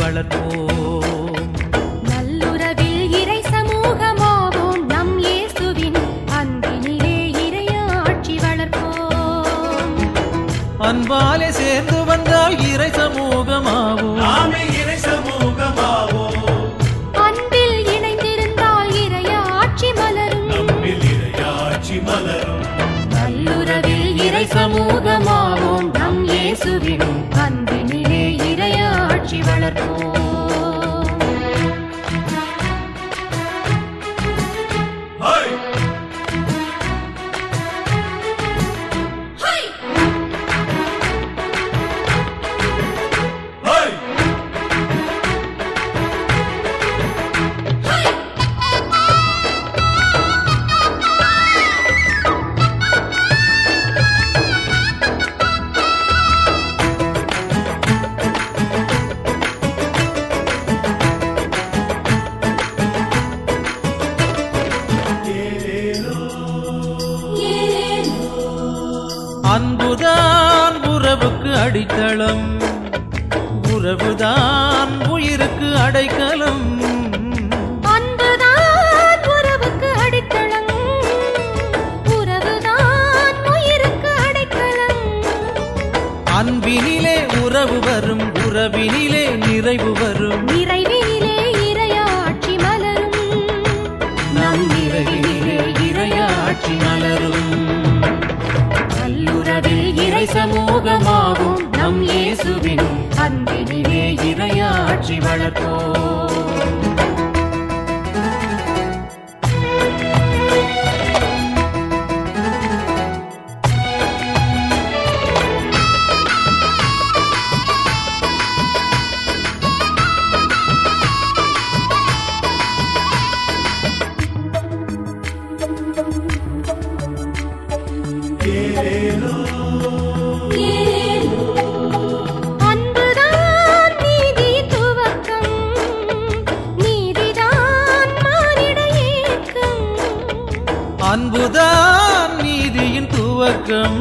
வளர்ப்போம். நல்லுறவில் இறை சமூகமாவோம் நம் இயேசுவின் அன்பினிலே இறையாட்சி வளர்ப்போம். அன்பாலே சேர்ந்து வந்தால் இறை சமூகமாவோம். நாமே இறை சமூகமாவோம். அன்பில் இணைந்திருந்தால் இறையாட்சி மலரும். நம்மில் இறையாட்சி மலரும். நல்லுறவில் இறை சமூகமாவோம் நம் இயேசுவின் அன்பினிலே இறையாட்சி வளர்ப்போம். அன்புதான் உறவுக்கு அடித்தளம், உறவுதான் உயிருக்கு அடைக்கலம். அன்புதான் உறவுக்கு அடித்தளம், உறவுதான் உயிருக்கு அடைக்கலம். அன்பினிலே உறவு வரும், உறவினிலே நிறைவு வரும். நிறைவினிலே இறையாட்சி மலரும். நம் நிறைவினிலே இறையாட்சி மலரும். நல்லுறவில் இறை சமூகமாகும் நம் இயேசுவின் அன்பினிலே இறையாட்சி வளர்ப்போம். அன்புதான் நீதியின் துவக்கம், நீதிதான் மானிட ஏக்கம். அன்புதான் நீதியின் துவக்கம்,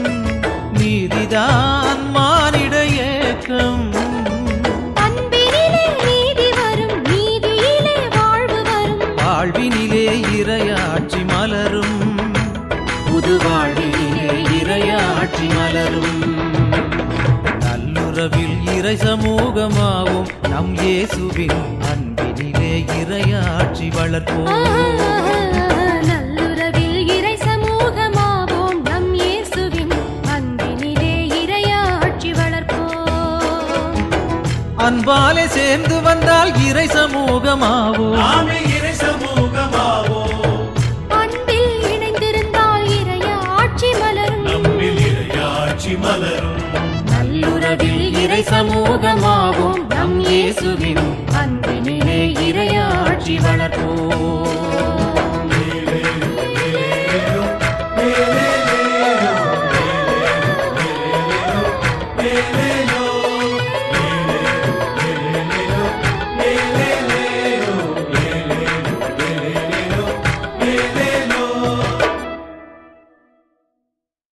நீதிதான் மானிட ஏக்கம். அன்பினிலே நீதி வரும், நீதியிலே வாழ்வு வரும். வாழ்வினிலே இறையாட்சி மலரும், புது வாழ்வினிலே இறையாட்சி மலரும். நல்லுறவில் இறை சமூகமாவும் நம் இயேசுவின் அன்பினிலே இறையாட்சி வளர்ப்போம். நல்லுறவில் இறை சமூகமாவோம் நம் இயேசுவின் அன்பினிலே இறையாட்சி வளர்ப்போம். அன்பாலே சேர்ந்து வந்தால் இறை சமூகமாவோம். நாமே இறை சமூகமாவோம். அன்பில் இணைந்திருந்தால் இறையாட்சி மலரும். நம்மில் இறையாட்சி மலரும். நல்லுறவில் இறை சமூகமாவோம் நம் இயேசுவின் அன்பினிலே இறையாட்சி வளர்ப்போம்.